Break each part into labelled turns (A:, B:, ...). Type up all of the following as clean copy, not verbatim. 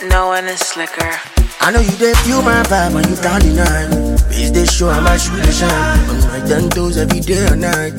A: No one is slicker.
B: I know you dey feel my vibe when you down the night. Face they show how my shoe they shine. I'm like 10 toes every day or night.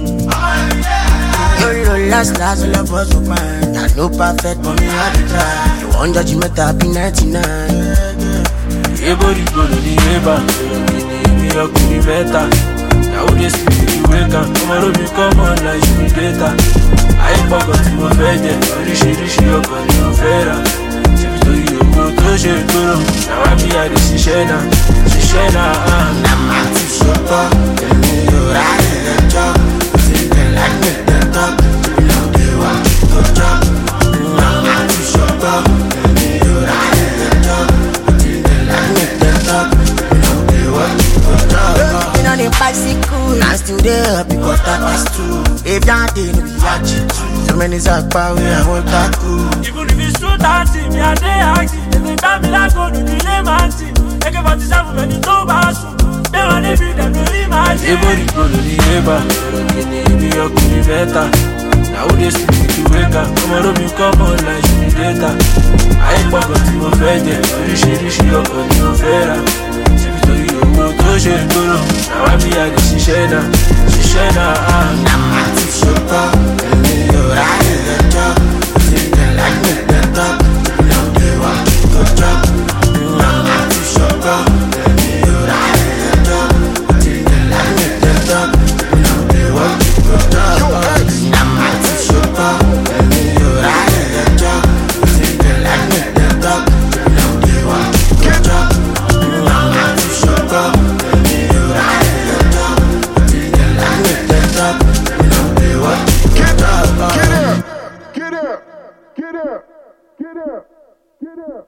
B: You're the last all of us of mine. I know perfect, but me I dey try. You want judgment, I be 99.
C: Everybody go to the river, me up to the better. Now they speak you wake up, tomorrow me come on like you be data. I ain't forgot to move better, rishi up on your fera. If to you go to share guru, now I be at the Shishena.
B: I'm not too sure, tell me you're right in the job. Think they like me, they talk. You know they want you to job. I'm not too sure, tell me you're right in the job. Think they like me, they talk. You know they want you to job. You know the bicycle, I still there because that was true. If that day, no be yachi. So many zakpa, we I want that cool.
C: Even if it's true that me and they acting, they tell me like go to the layman team. They give 47 when you don't pass. They want to be them to imagine. Everybody go to the river, me up to the better. Now they speak to wake up, tomorrow me come on like you be data. I ain't forgot to move better, rishi up on your fera. If to you go to share guru, now I be at the Shishena.
B: I'm not too sure, tell me you're right in the job. Think they like me, they talk. You know they want you to job. I'm not too sure, tell me you're right in the job. Think they like me, they talk. You know they want you to job. I'm not too sure, tell me you're right in the job. Think they like me, they talk. You know they want you to job. I'm not too sure, tell me you're right in the job. Think they like me, they talk. You know they want you to job.
D: Get up!